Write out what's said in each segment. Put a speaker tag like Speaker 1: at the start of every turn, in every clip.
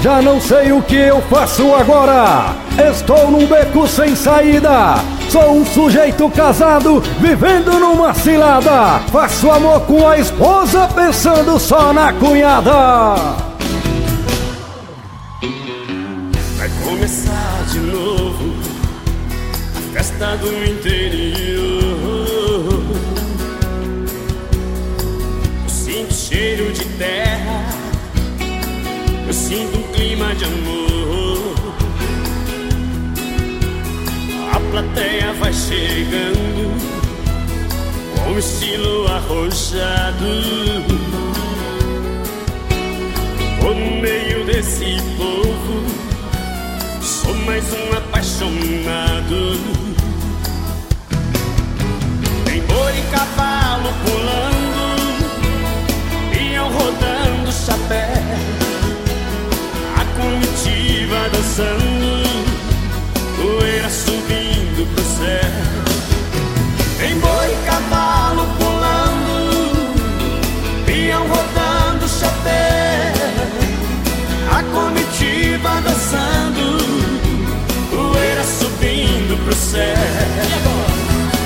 Speaker 1: já não sei o que eu faço agora. Estou num beco sem saída. Sou um sujeito casado, vivendo numa cilada. Faço amor com a esposa, pensando só na cunhada.
Speaker 2: Vai começar de novo a festa do interior. Eu sinto cheiro de terra, eu sinto um clima de amor. A plateia vai chegando com estilo arrojado. Tô no meio desse povo, sou mais um apaixonado. Tem boi e cavalo pulando, peão rodando chapéu, a comitiva dançando, poeira subindo pro céu. Tem boi e cavalo pulando, peão rodando chapéu, a comitiva dançando, poeira subindo pro céu. E agora?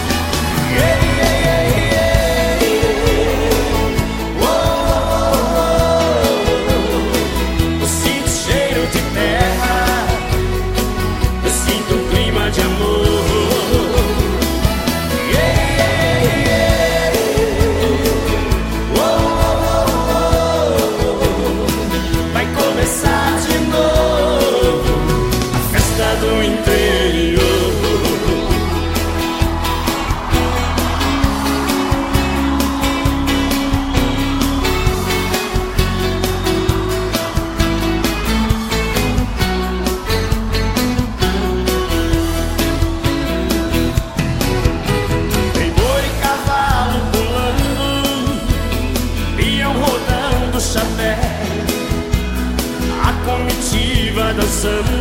Speaker 2: Eu sinto cheiro de terra, eu sinto um clima de amor. Vai começar de novo a festa do interior. Tem boi e cavalo pulando, peão rodando chapéu, a comitiva dançando,